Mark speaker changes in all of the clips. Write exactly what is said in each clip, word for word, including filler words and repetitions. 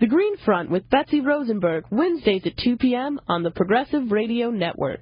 Speaker 1: The Green Front with Betsy Rosenberg, Wednesdays at two p.m. on the Progressive Radio Network.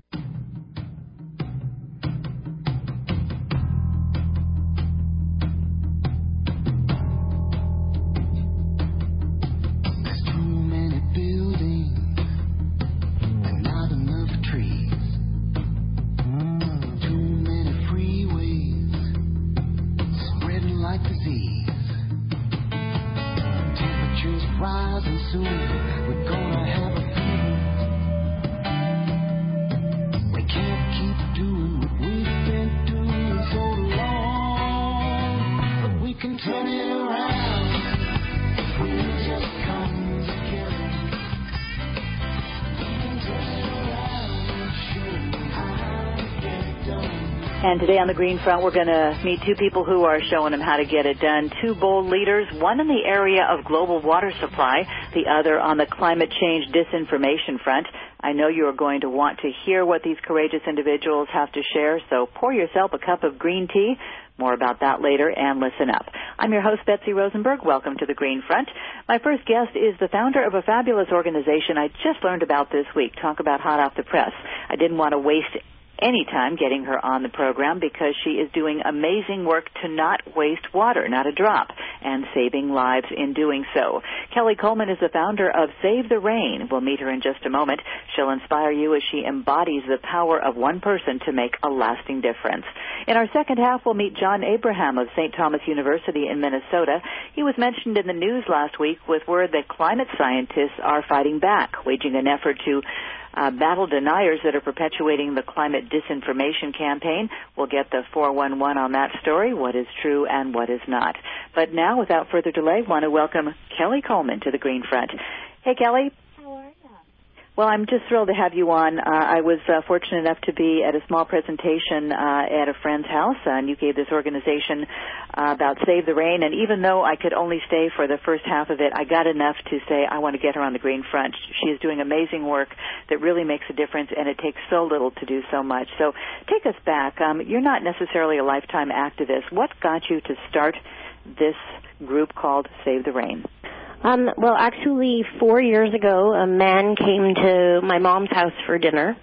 Speaker 2: And today on the Green Front, we're going to meet two people who are showing them how to get it done. Two bold leaders, one in the area of global water supply, the other on the climate change disinformation front. I know you are going to want to hear what these courageous individuals have to share, so pour yourself a cup of green tea. More about that later, and listen up. I'm your host, Betsy Rosenberg. Welcome to the Green Front. My first guest is the founder of a fabulous organization I just learned about this week. Talk about hot off the press. I didn't want to waste any time getting her on the program because she is doing amazing work to not waste water, not a drop, and saving lives in doing so. Kelly Coleman is the founder of Save the Rain. We'll meet her in just a moment. She'll inspire you as she embodies the power of one person to make a lasting difference. In our second half, we'll meet John Abraham of Saint Thomas University in Minnesota. He was mentioned in the news last week with word that climate scientists are fighting back, waging an effort to Uh, battle deniers that are perpetuating the climate disinformation campaign. We'll get the four one one on that story, what is true and what is not. But now, without further delay, I want to welcome Kelly Coleman to the Green Front. Hey, Kelly.
Speaker 3: How are you?
Speaker 2: Well, I'm just thrilled to have you on. Uh, I was uh, fortunate enough to be at a small presentation uh, at a friend's house, uh, and you gave this organization uh, about Save the Rain. And even though I could only stay for the first half of it, I got enough to say I want to get her on the Green Front. She is doing amazing work that really makes a difference, and it takes so little to do so much. So take us back. Um, you're not necessarily a lifetime activist. What got you to start this group called Save the Rain?
Speaker 3: Um, well, actually, four years ago, a man came to my mom's house for dinner,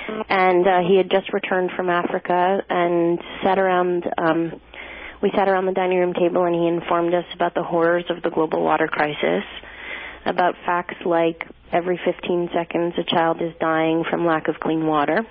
Speaker 3: and uh, he had just returned from Africa and sat around, um, we sat around the dining room table, and he informed us about the horrors of the global water crisis, about facts like every fifteen seconds a child is dying from lack of clean water.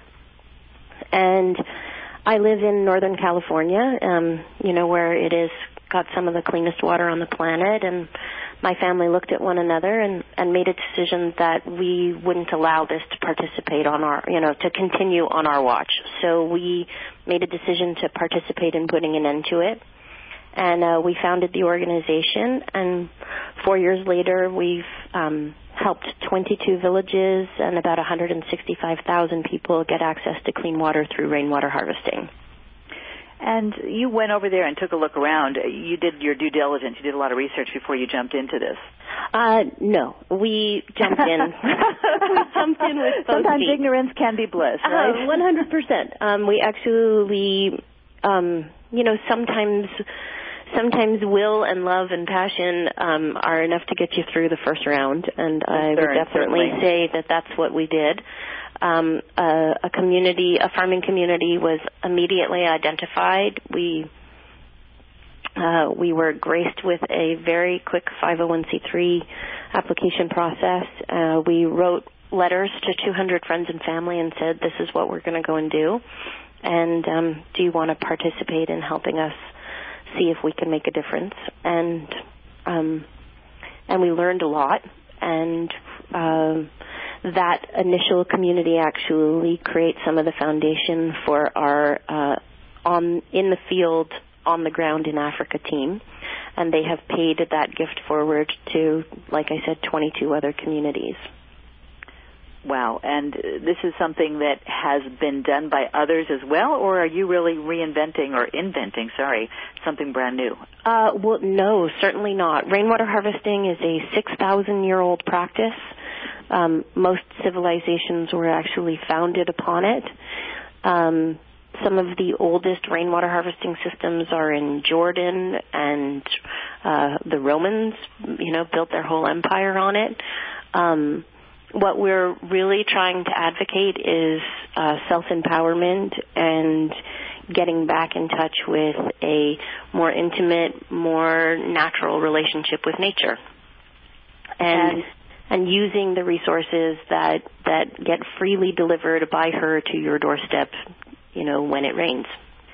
Speaker 3: And I live in Northern California, um, you know, where it is got some of the cleanest water on the planet, and my family looked at one another and, and made a decision that we wouldn't allow this to participate on our, you know, to continue on our watch. So we made a decision to participate in putting an end to it. And uh, we founded the organization, and four years later we've um, helped twenty-two villages and about one hundred sixty-five thousand people get access to clean water through rainwater harvesting.
Speaker 2: And you went over there and took a look around. You did your due diligence. You did a lot of research before you jumped into this.
Speaker 3: Uh, no, we jumped in. we jumped in with both
Speaker 2: Sometimes
Speaker 3: feet.
Speaker 2: ignorance can be bliss, right?
Speaker 3: Uh, one hundred percent. Um, we actually, um, you know, sometimes, sometimes will and love and passion um, are enough to get you through the first round, and I
Speaker 2: Sure,
Speaker 3: would definitely
Speaker 2: certainly.
Speaker 3: say that that's what we did. Um, a, a community, a farming community was immediately identified. We uh, we were graced with a very quick five oh one c three application process. Uh, we wrote letters to two hundred friends and family and said, this is what we're going to go and do. And um, do you want to participate in helping us see if we can make a difference? And um, and we learned a lot. And um, that initial community actually creates some of the foundation for our uh, on in the field, on the ground in Africa team. And they have paid that gift forward to, like I said, twenty-two other communities.
Speaker 2: Wow. And this is something that has been done by others as well, or are you really reinventing or inventing, sorry, something brand new?
Speaker 3: Uh, well, no, certainly not. Rainwater harvesting is a six thousand year old practice. Um, most civilizations were actually founded upon it. Um, some of the oldest rainwater harvesting systems are in Jordan, and uh, the Romans, you know, built their whole empire on it. Um, what we're really trying to advocate is uh, self-empowerment and getting back in touch with a more intimate, more natural relationship with nature. And, and using the resources that, that get freely delivered by her to your doorstep, you know, when it rains.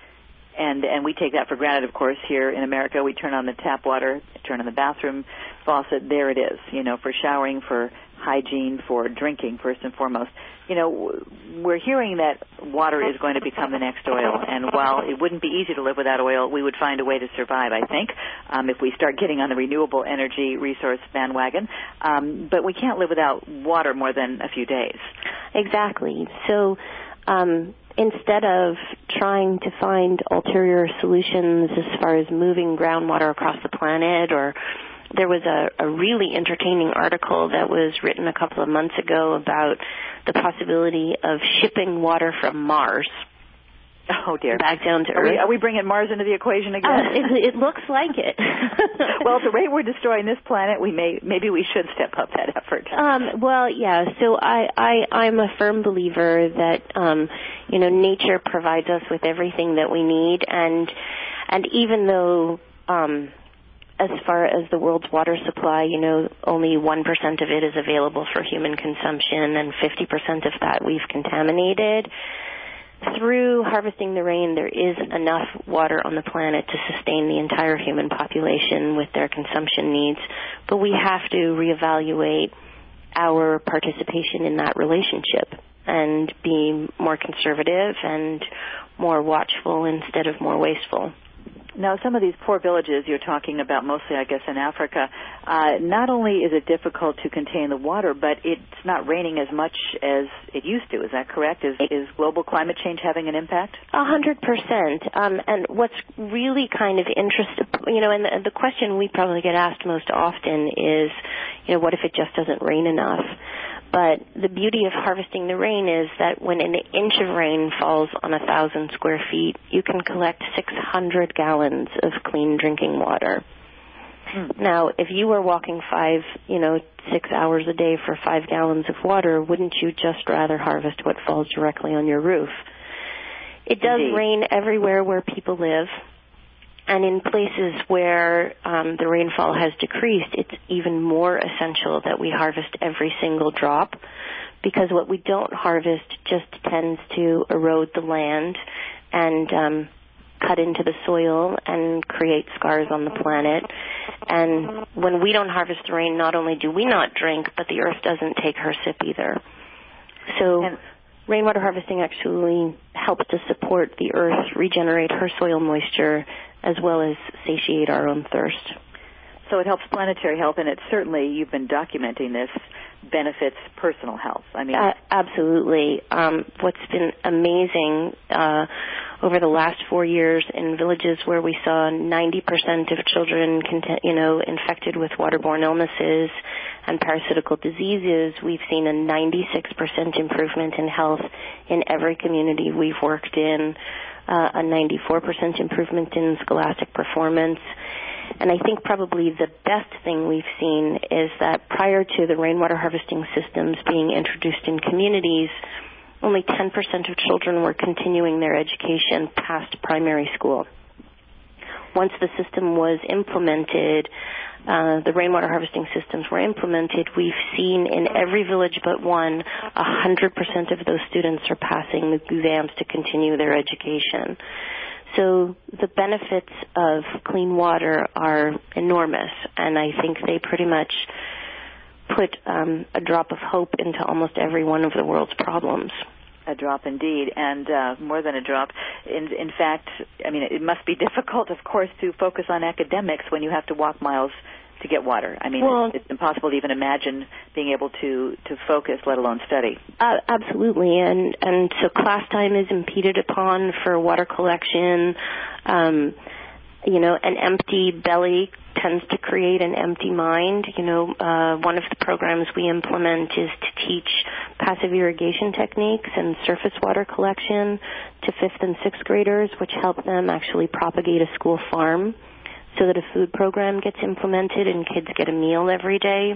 Speaker 2: And and we take that for granted, of course, here in America. We turn on the tap water, turn on the bathroom faucet, there it is, you know, for showering, for hygiene, for drinking, first and foremost. You know, we're hearing that water is going to become the next oil, and while it wouldn't be easy to live without oil, we would find a way to survive, I think, um, if we start getting on the renewable energy resource bandwagon. Um, but we can't live without water more than a few days.
Speaker 3: Exactly. So um, instead of trying to find ulterior solutions as far as moving groundwater across the planet, or there was a, a really entertaining article that was written a couple of months ago about the possibility of shipping water from Mars.
Speaker 2: Oh, dear.
Speaker 3: Back down to
Speaker 2: are
Speaker 3: Earth.
Speaker 2: We, are we bringing Mars into the equation again?
Speaker 3: Uh, it, it looks like it.
Speaker 2: Well, at the rate we're destroying this planet, we may maybe we should step up that effort.
Speaker 3: Um, well, yeah. So I, I, I'm a firm believer that um, you know, nature provides us with everything that we need, and and even though um, as far as the world's water supply, you know, only one percent of it is available for human consumption, and fifty percent of that we've contaminated. Through harvesting the rain, there is enough water on the planet to sustain the entire human population with their consumption needs, but we have to reevaluate our participation in that relationship and be more conservative and more watchful instead of more wasteful.
Speaker 2: Now, some of these poor villages you're talking about, mostly, I guess, in Africa, uh, not only is it difficult to contain the water, but it's not raining as much as it used to. Is that correct? Is, is global climate change having an impact?
Speaker 3: A hundred percent. Um, and what's really kind of interesting, you know, and the, the question we probably get asked most often is, you know, what if it just doesn't rain enough? But the beauty of harvesting the rain is that when an inch of rain falls on a thousand square feet, you can collect six hundred gallons of clean drinking water. Hmm. Now, if you were walking five, you know, six hours a day for five gallons of water, wouldn't you just rather harvest what falls directly on your roof? It does
Speaker 2: Indeed.
Speaker 3: rain everywhere where people live. And in places where um, the rainfall has decreased, it's even more essential that we harvest every single drop, because what we don't harvest just tends to erode the land and um, cut into the soil and create scars on the planet. And when we don't harvest the rain, not only do we not drink, but the earth doesn't take her sip either. So
Speaker 2: and
Speaker 3: rainwater harvesting actually helps to support the earth regenerate her soil moisture, as well as satiate our own thirst.
Speaker 2: So it helps planetary health, and it's certainly, you've been documenting this, benefits personal health. I mean,
Speaker 3: uh, absolutely. Um, what's been amazing uh, over the last four years in villages where we saw ninety percent of children, cont- you know, infected with waterborne illnesses and parasitical diseases, we've seen a ninety-six percent improvement in health in every community we've worked in. Uh, a ninety-four percent improvement in scholastic performance. And I think probably the best thing we've seen is that prior to the rainwater harvesting systems being introduced in communities, only ten percent of children were continuing their education past primary school. Once the system was implemented, uh, the rainwater harvesting systems were implemented, we've seen in every village but one, one hundred percent of those students are passing the exams to continue their education. So the benefits of clean water are enormous, and I think they pretty much put um, a drop of hope into almost every one of the world's problems.
Speaker 2: A drop indeed, and uh, more than a drop. In, in fact, I mean, it must be difficult, of course, to focus on academics when you have to walk miles to get water. I mean, well, it's, it's impossible to even imagine being able to, to focus, let alone study.
Speaker 3: Uh, absolutely, and and so class time is impeded upon for water collection. Um, you know, an empty belly tends to create an empty mind. You know, uh, one of the programs we implement is to teach passive irrigation techniques and surface water collection to fifth and sixth graders, which help them actually propagate a school farm so that a food program gets implemented and kids get a meal every day.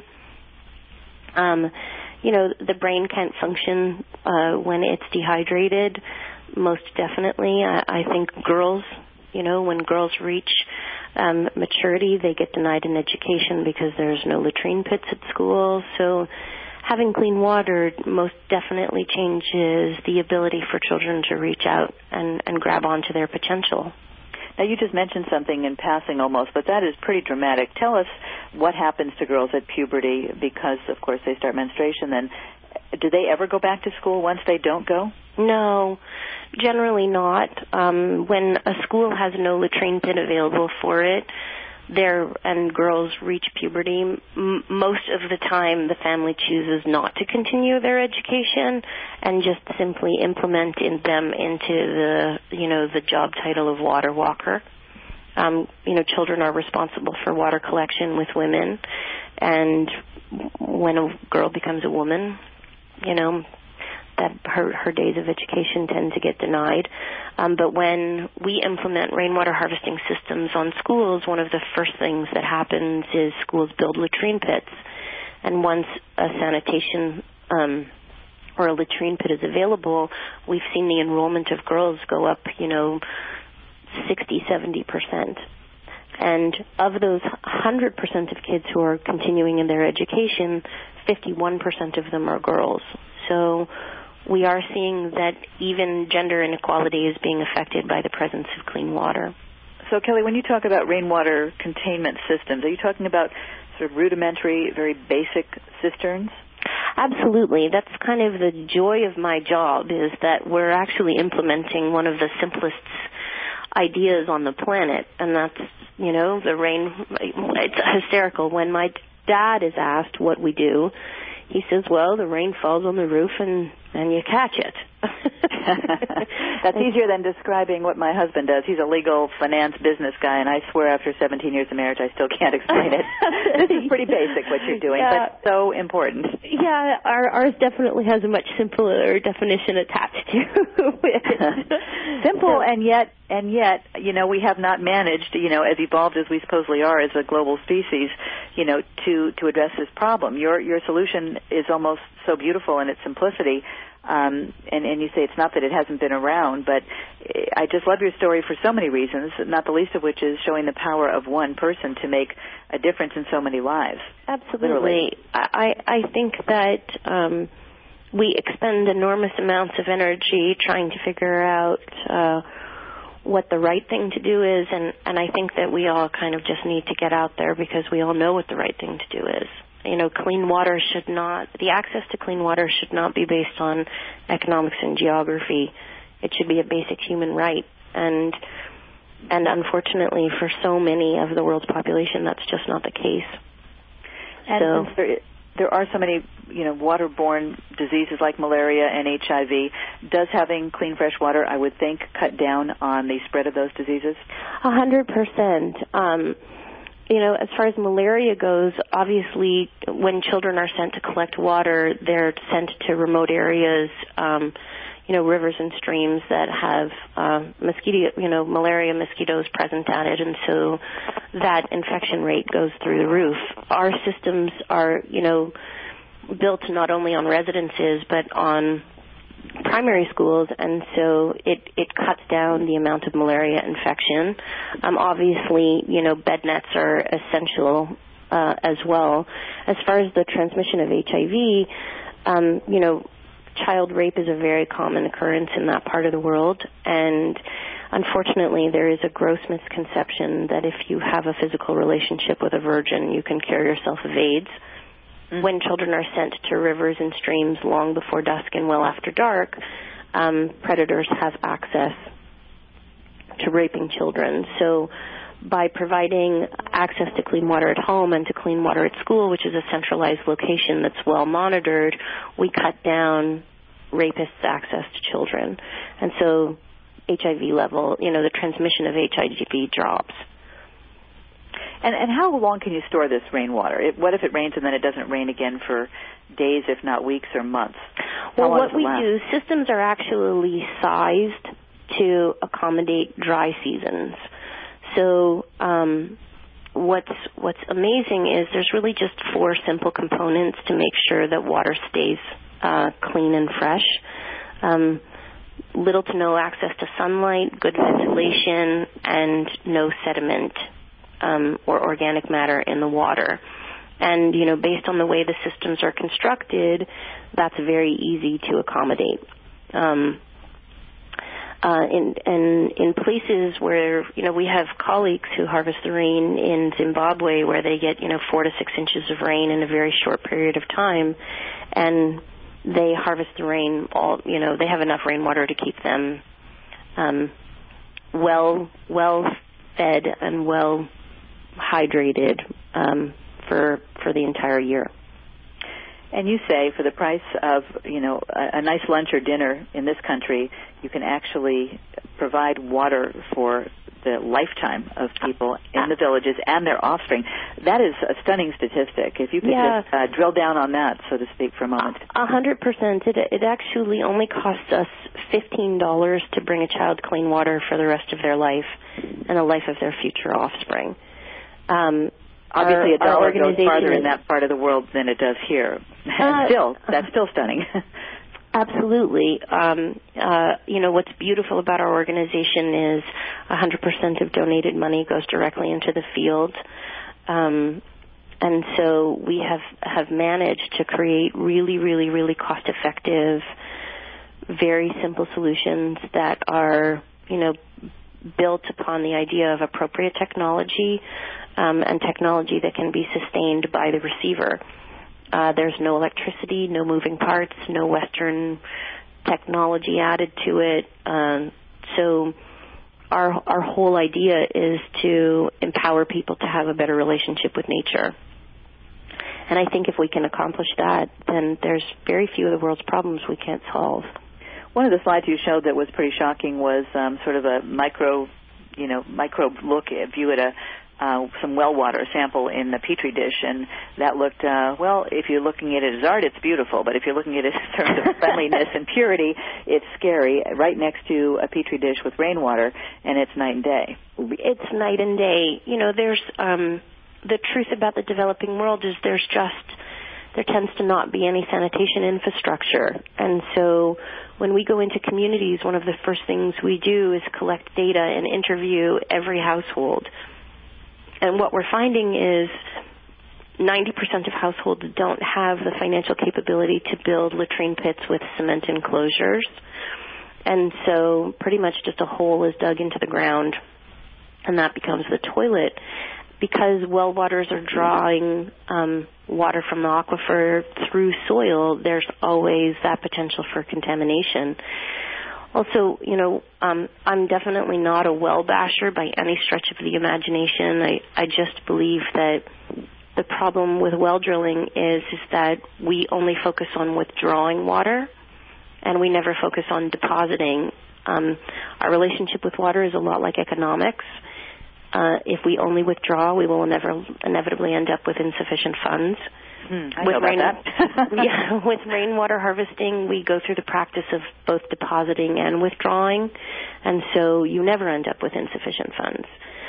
Speaker 3: Um, you know, the brain can't function uh, when it's dehydrated, most definitely. I, I think girls, you know, when girls reach um, maturity, they get denied an education because there's no latrine pits at school. So having clean water most definitely changes the ability for children to reach out and, and grab onto their potential.
Speaker 2: Now, you just mentioned something in passing almost, but that is pretty dramatic. Tell us what happens to girls at puberty because, of course, they start menstruation. Then, do they ever go back to school once they don't go?
Speaker 3: No, generally not. Um, when a school has no latrine pit available for it, there and girls reach puberty, m- most of the time the family chooses not to continue their education and just simply implement in them into the, you know, the job title of water walker. Um, you know, children are responsible for water collection with women, and when a girl becomes a woman, you know, that her, her days of education tend to get denied. Um, but when we implement rainwater harvesting systems on schools, one of the first things that happens is schools build latrine pits. And once a sanitation um, or a latrine pit is available, we've seen the enrollment of girls go up, you know, sixty, seventy percent. And of those one hundred percent of kids who are continuing in their education, fifty-one percent of them are girls. So we are seeing that even gender inequality is being affected by the presence of clean water.
Speaker 2: So, Kelly, when you talk about rainwater containment systems, are you talking about sort of rudimentary, very basic cisterns?
Speaker 3: Absolutely. That's kind of the joy of my job, is that we're actually implementing one of the simplest ideas on the planet, and that's, you know, the rain. It's hysterical. When my dad is asked what we do, he says, well, the rain falls on the roof and, and you catch it.
Speaker 2: That's easier than describing what my husband does. He's a legal finance business guy, and I swear after seventeen years of marriage I still can't explain it. This is pretty basic what you're doing, yeah. But so important.
Speaker 3: Yeah, our, ours definitely has a much simpler definition attached to it.
Speaker 2: Simple, and yet, and yet, you know, we have not managed, you know, as evolved as we supposedly are as a global species, you know, to, to address this problem. Your your solution is almost so beautiful in its simplicity. Um, and, and you say it's not that it hasn't been around, but I just love your story for so many reasons, not the least of which is showing the power of one person to make a difference in so many lives.
Speaker 3: Absolutely.
Speaker 2: Literally.
Speaker 3: I, I think that um, we expend enormous amounts of energy trying to figure out uh, what the right thing to do is, and, and I think that we all kind of just need to get out there because we all know what the right thing to do is. You know, clean water should not, the access to clean water should not be based on economics and geography. It should be a basic human right. And and unfortunately, for so many of the world's population, that's just not the case.
Speaker 2: And
Speaker 3: so,
Speaker 2: since there, there are so many, you know, waterborne diseases like malaria and H I V, does having clean, fresh water, I would think, cut down on the spread of those diseases?
Speaker 3: A hundred percent. Um, You know, as far as malaria goes, obviously when children are sent to collect water, they're sent to remote areas, um, you know, rivers and streams that have uh, mosquito, you know, malaria mosquitoes present at it, and so that infection rate goes through the roof. Our systems are, you know, built not only on residences but on primary schools, and so it, it cuts down the amount of malaria infection. Um, obviously, you know, bed nets are essential uh, as well. As far as the transmission of H I V, um, you know, child rape is a very common occurrence in that part of the world, and unfortunately there is a gross misconception that if you have a physical relationship with a virgin, you can cure yourself of AIDS. When children are sent to rivers and streams long before dusk and well after dark, um, predators have access to raping children. So by providing access to clean water at home and to clean water at school, which is a centralized location that's well monitored, we cut down rapists' access to children. And so H I V level, you know, the transmission of H I V drops.
Speaker 2: And, and how long can you store this rainwater? It, what if it rains and then it doesn't rain again for days, if not weeks or months?
Speaker 3: Well, what we do, systems are actually sized to accommodate dry seasons. So um, what's what's amazing is there's really just four simple components to make sure that water stays uh, clean and fresh. Um, little to no access to sunlight, good ventilation, and no sediment um, or organic matter in the water. And, you know, based on the way the systems are constructed, that's very easy to accommodate. Um, uh, in, in, in places where, you know, we have colleagues who harvest the rain in Zimbabwe where they get, you know, four to six inches of rain in a very short period of time, and they harvest the rain all, you know, they have enough rainwater to keep them um, well, well fed and well hydrated um, for for the entire year.
Speaker 2: And you say for the price of, you know, a, a nice lunch or dinner in this country, you can actually provide water for the lifetime of people in the villages and their offspring. That is a stunning statistic. If you could
Speaker 3: yeah.
Speaker 2: just uh, drill down on that, so to speak, for a moment.
Speaker 3: A hundred percent. It it actually only costs us fifteen dollars to bring a child clean water for the rest of their life and the life of their future offspring. Um,
Speaker 2: Obviously,
Speaker 3: our,
Speaker 2: a dollar goes farther
Speaker 3: is,
Speaker 2: in that part of the world than it does here.
Speaker 3: Uh,
Speaker 2: still, that's still stunning.
Speaker 3: Absolutely. Um, uh, you know, what's beautiful about our organization is one hundred percent of donated money goes directly into the field. Um, and so we have, have managed to create really, really, really cost-effective, very simple solutions that are, you know, built upon the idea of appropriate technology um, and technology that can be sustained by the receiver. Uh, there's no electricity, no moving parts, no Western technology added to it. Um, so our our whole idea is to empower people to have a better relationship with nature. And I think if we can accomplish that, then there's very few of the world's problems we can't solve.
Speaker 2: One of the slides you showed that was pretty shocking was um, sort of a micro, you know, microbe look at view at a uh, some well water sample in the petri dish, and that looked uh, well. If you're looking at it as art, it's beautiful, but if you're looking at it in terms of cleanliness and purity, it's scary. Right next to a petri dish with rainwater, and it's night and day.
Speaker 3: It's night and day. You know, there's um, the truth about the developing world is there's just there tends to not be any sanitation infrastructure, and so when we go into communities, one of the first things we do is collect data and interview every household. And what we're finding is ninety percent of households don't have the financial capability to build latrine pits with cement enclosures. And so pretty much just a hole is dug into the ground, and that becomes the toilet. Because well waters are drawing um, water from the aquifer through soil, there's always that potential for contamination. Also, you know, um, I'm definitely not a well basher by any stretch of the imagination. I, I just believe that the problem with well drilling is, is that we only focus on withdrawing water, and we never focus on depositing. Um, our relationship with water is a lot like economics. Uh, if we only withdraw, we will never inevitably end up with insufficient funds.
Speaker 2: Hmm, I
Speaker 3: with
Speaker 2: know about
Speaker 3: rain,
Speaker 2: that.
Speaker 3: yeah, with rainwater harvesting, we go through the practice of both depositing and withdrawing, and so you never end up with insufficient funds.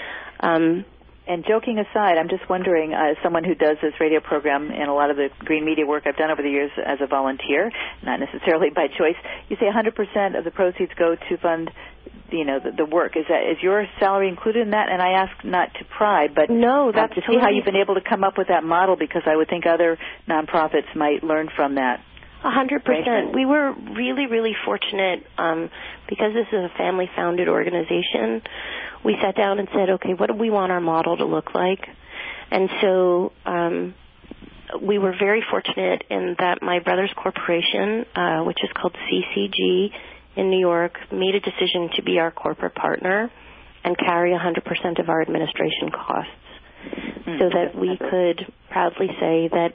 Speaker 3: Um,
Speaker 2: And joking aside, I'm just wondering, uh, as someone who does this radio program and a lot of the green media work I've done over the years as a volunteer, not necessarily by choice, you say one hundred percent of the proceeds go to fund, you know, the, the work. Is that is your salary included in that? And I ask not to pry, but
Speaker 3: no, that's
Speaker 2: uh, to
Speaker 3: totally
Speaker 2: see how you've been able to come up with that model, because I would think other nonprofits might learn from that.
Speaker 3: A hundred percent. We were really, really fortunate um, because this is a family-founded organization. We sat down and said, okay, what do we want our model to look like? And so um, we were very fortunate in that my brother's corporation, uh, which is called C C G in New York, made a decision to be our corporate partner and carry one hundred percent of our administration costs, mm-hmm. so that we could proudly say that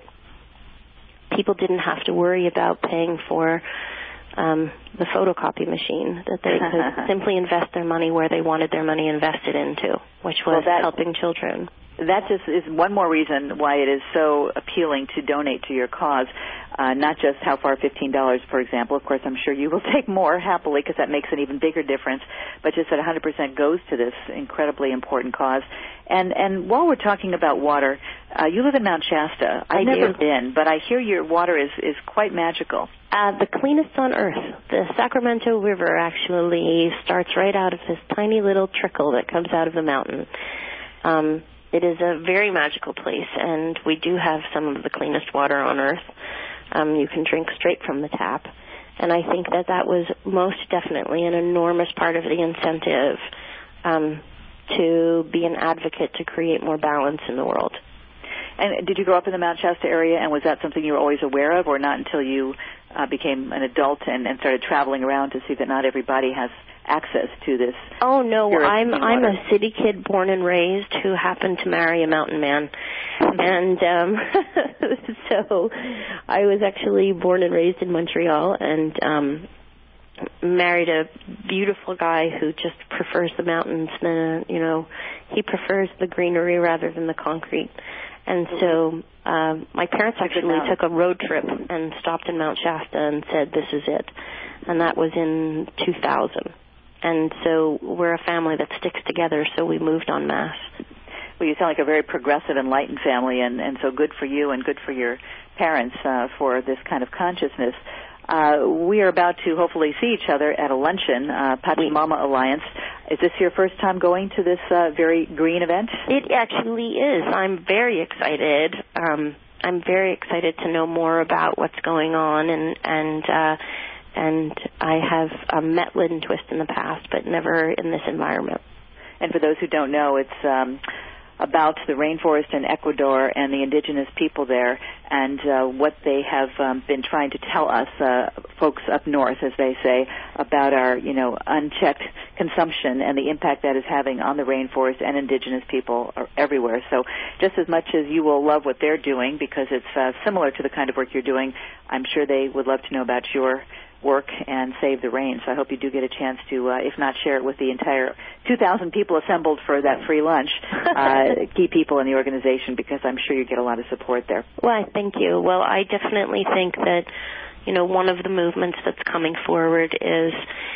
Speaker 3: people didn't have to worry about paying for um, the photocopy machine, that they could simply invest their money where they wanted their money invested into, which was well, that, helping children.
Speaker 2: that just is one more reason why it is so appealing to donate to your cause. Uh, not just how far fifteen dollars, for example. Of course, I'm sure you will take more happily because that makes an even bigger difference, but just that one hundred percent goes to this incredibly important cause. And and while we're talking about water, uh, you live in Mount Shasta. I've
Speaker 3: I
Speaker 2: never
Speaker 3: do.
Speaker 2: been, but I hear your water is, is quite magical.
Speaker 3: Uh, the cleanest on earth. The Sacramento River actually starts right out of this tiny little trickle that comes out of the mountain. Um, it is a very magical place, and we do have some of the cleanest water on earth. Um, you can drink straight from the tap. And I think that that was most definitely an enormous part of the incentive um, to be an advocate to create more balance in the world.
Speaker 2: And did you grow up in the Mount Shasta area, and was that something you were always aware of, or not until you uh, became an adult and, and started traveling around to see that not everybody has access to this?
Speaker 3: Oh no, I'm I'm
Speaker 2: water?
Speaker 3: a city kid born and raised who happened to marry a mountain man, and um, so I was actually born and raised in Montreal, and um, married a beautiful guy who just prefers the mountains. Than, you know, he prefers the greenery rather than the concrete. And so um, my parents actually took a road trip and stopped in Mount Shasta and said, this is it. And that was in two thousand. And so we're a family that sticks together, so we moved en masse.
Speaker 2: Well, you sound like a very progressive, enlightened family, and, and so good for you and good for your parents uh, for this kind of consciousness. Uh, we are about to hopefully see each other at a luncheon, uh, Pachamama Alliance. Is this your first time going to this uh, very green event?
Speaker 3: It actually is. I'm very excited. Um, I'm very excited to know more about what's going on, and and uh, and I have um, met Lynn Twist in the past, but never in this environment.
Speaker 2: And for those who don't know, it's um, about the rainforest in Ecuador and the indigenous people there, and uh, what they have um, been trying to tell us, uh, folks up north, as they say, about our, you know, unchecked consumption and the impact that is having on the rainforest and indigenous people everywhere. So just as much as you will love what they're doing, because it's uh, similar to the kind of work you're doing, I'm sure they would love to know about your work and save the rain. So I hope you do get a chance to, uh, if not share it with the entire two thousand people assembled for that free lunch, uh, key people in the organization, because I'm sure you get a lot of support there.
Speaker 3: Well, thank you. Well, I definitely think that, you know, one of the movements that's coming forward is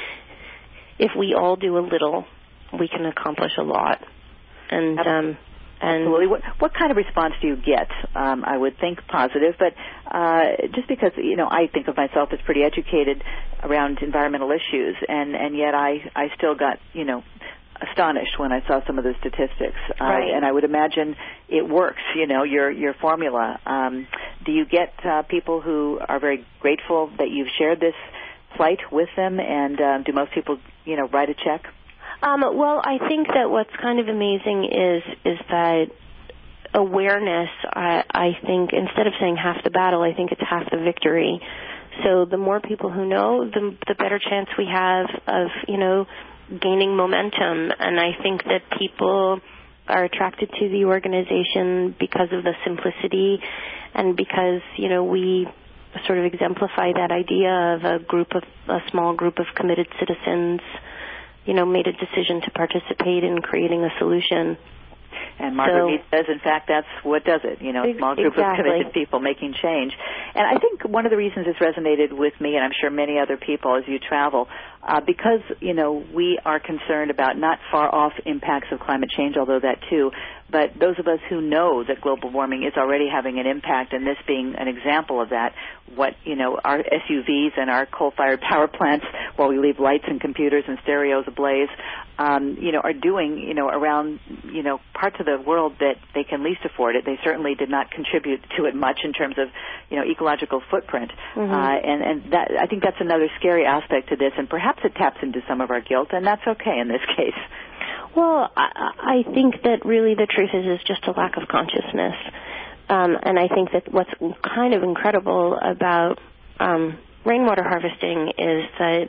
Speaker 3: if we all do a little, we can accomplish a lot. And um And
Speaker 2: Absolutely. What, what kind of response do you get? Um, I would think positive, but uh, just because, you know, I think of myself as pretty educated around environmental issues, and, and yet I, I still got, you know, astonished when I saw some of the statistics.
Speaker 3: Right.
Speaker 2: Uh, and I would imagine it works, you know, your, your formula. Um, do you get uh, people who are very grateful that you've shared this plight with them, and uh, do most people, you know, write a check?
Speaker 3: Um, well, I think that what's kind of amazing is is that awareness, I, I think, instead of saying half the battle, I think it's half the victory. So the more people who know, the, the better chance we have of, you know, gaining momentum. And I think that people are attracted to the organization because of the simplicity and because, you know, we sort of exemplify that idea of a group of, a small group of committed citizens, you know, made a decision to participate in creating a solution.
Speaker 2: And Margaret
Speaker 3: so,
Speaker 2: Mead says, in fact, that's what does it, you know, a small group
Speaker 3: exactly.
Speaker 2: of committed people making change. And I think one of the reasons it's resonated with me, and I'm sure many other people as you travel, uh, because, you know, we are concerned about not far-off impacts of climate change, although that too, but those of us who know that global warming is already having an impact, and this being an example of that, what, you know, our S U Vs and our coal-fired power plants, while we leave lights and computers and stereos ablaze, um, you know, are doing, you know, around, you know, parts of the world that they can least afford it. They certainly did not contribute to it much in terms of, you know, ecological footprint.
Speaker 3: Mm-hmm.
Speaker 2: Uh, and, and that, I think that's another scary aspect to this, and perhaps it taps into some of our guilt, and that's okay in this case.
Speaker 3: Well, I, I think that really the truth is is just a lack of consciousness. Um, and I think that what's kind of incredible about um, rainwater harvesting is that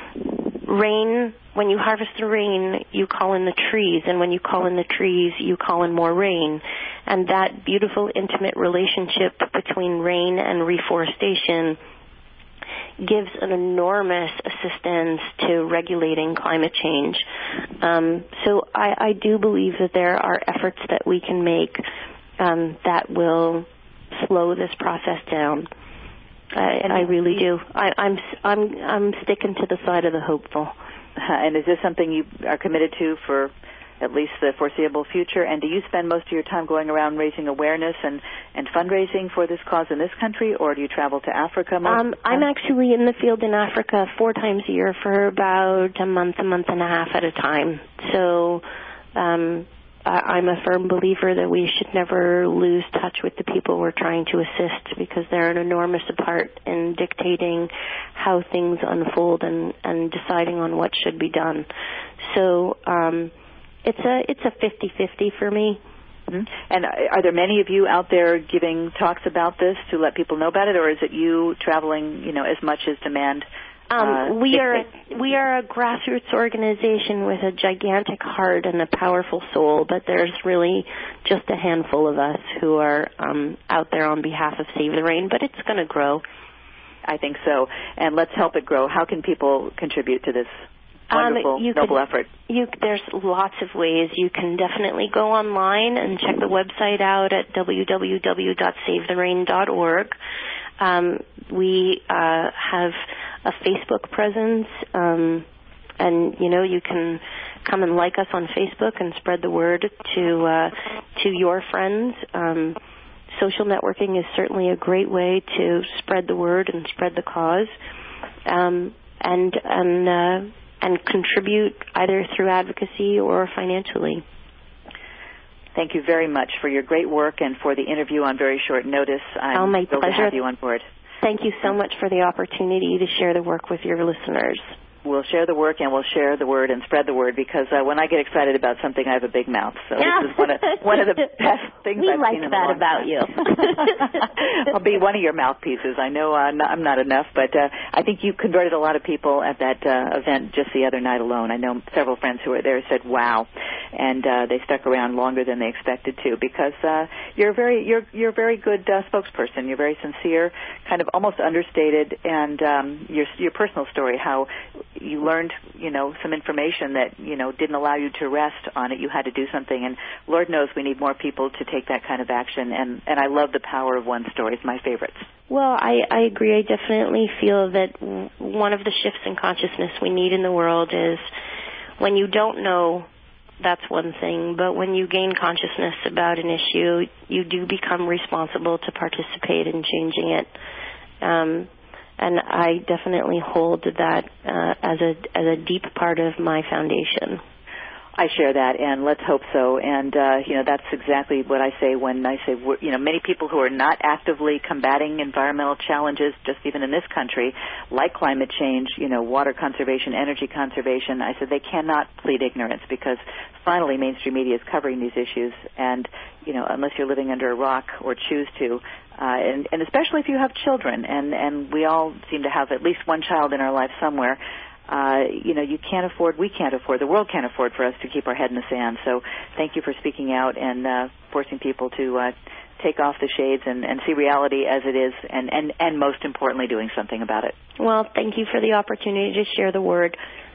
Speaker 3: rain, when you harvest the rain, you call in the trees, and when you call in the trees, you call in more rain. And that beautiful, intimate relationship between rain and reforestation gives an enormous assistance to regulating climate change. Um, so I, I do believe that there are efforts that we can make um, that will slow this process down. I, I really do. I, I'm I'm I'm sticking to the side of the hopeful.
Speaker 2: And is this something you are committed to for at least the foreseeable future? And do you spend most of your time going around raising awareness and, and fundraising for this cause in this country, or do you travel to Africa most
Speaker 3: um,
Speaker 2: of the time?
Speaker 3: I'm actually in the field in Africa four times a year for about a month, a month and a half at a time. So um, I'm a firm believer that we should never lose touch with the people we're trying to assist, because they're an enormous part in dictating how things unfold and, and deciding on what should be done. So um, it's a it's a fifty-fifty for me.
Speaker 2: Mm-hmm. And are there many of you out there giving talks about this to let people know about it, or is it you traveling, you know, as much as demand?
Speaker 3: Um,
Speaker 2: uh,
Speaker 3: we are we are a grassroots organization with a gigantic heart and a powerful soul, but there's really just a handful of us who are um, out there on behalf of Save the Rain, but it's going to grow.
Speaker 2: I think so, and let's help it grow. How can people contribute to this wonderful,
Speaker 3: um, you
Speaker 2: noble
Speaker 3: could,
Speaker 2: effort?
Speaker 3: You, there's lots of ways. You can definitely go online and check the website out at w w w dot save the rain dot org. Um, we uh, have a Facebook presence, um, and you know you can come and like us on Facebook and spread the word to uh, to your friends. Um, social networking is certainly a great way to spread the word and spread the cause, um, and and uh, and contribute either through advocacy or financially.
Speaker 2: Thank you very much for your great work and for the interview on very short notice. I'm
Speaker 3: oh, my
Speaker 2: thrilled
Speaker 3: pleasure.
Speaker 2: to have you on board.
Speaker 3: Thank you so much for the opportunity to share the work with your listeners.
Speaker 2: We'll share the work and we'll share the word and spread the word, because uh, when I get excited about something, I have a big mouth. So
Speaker 3: yeah.
Speaker 2: this is one of, one of the best things
Speaker 3: we
Speaker 2: I've
Speaker 3: like
Speaker 2: seen in
Speaker 3: that
Speaker 2: a long
Speaker 3: about
Speaker 2: time.
Speaker 3: you.
Speaker 2: I'll be one of your mouthpieces. I know uh, not, I'm not enough, but uh, I think you converted a lot of people at that uh, event just the other night alone. I know several friends who were there said, wow, and uh, they stuck around longer than they expected to, because uh, you're a very you're you're a very good uh, spokesperson. You're very sincere, kind of almost understated, and um, your your personal story, how you learned, you know, some information that, you know, didn't allow you to rest on it. You had to do something, and Lord knows we need more people to take that kind of action, and, and I love the power of one story. It's my favorites.
Speaker 3: Well, I, I agree. I definitely feel that one of the shifts in consciousness we need in the world is when you don't know, that's one thing, but when you gain consciousness about an issue, you do become responsible to participate in changing it. Um, And I definitely hold that uh, as a as a deep part of my foundation.
Speaker 2: I share that, and let's hope so. And, uh, you know, that's exactly what I say when I say, you know, many people who are not actively combating environmental challenges, just even in this country, like climate change, you know, water conservation, energy conservation, I said they cannot plead ignorance, because finally mainstream media is covering these issues. And, you know, unless you're living under a rock or choose to, uh, and, and especially if you have children, and, and we all seem to have at least one child in our life somewhere, Uh, you know, you can't afford, we can't afford, the world can't afford for us to keep our head in the sand. So thank you for speaking out and uh, forcing people to uh, take off the shades and, and see reality as it is, and, and, and most importantly, doing something about it.
Speaker 3: Well, thank you for the opportunity to share the word.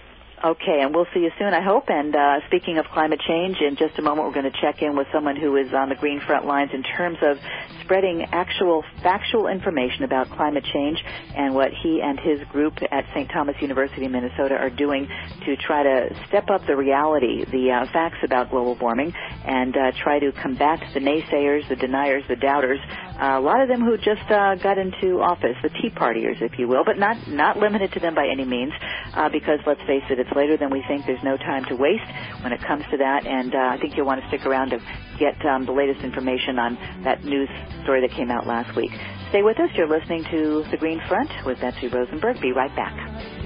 Speaker 2: Okay, and we'll see you soon, I hope. And uh, speaking of climate change, in just a moment we're going to check in with someone who is on the green front lines in terms of spreading actual factual information about climate change and what he and his group at Saint Thomas University, Minnesota are doing to try to step up the reality, the uh, facts about global warming, and uh, try to combat the naysayers, the deniers, the doubters, uh, a lot of them who just uh, got into office, the Tea Partiers, if you will, but not, not limited to them by any means, uh, because let's face it, it's later than we think. There's no time to waste when it comes to that, and uh, I think you'll want to stick around to get um, the latest information on that news story that came out last week. Stay with us. You're listening to The Green Front with Betsy Rosenberg. Be right back.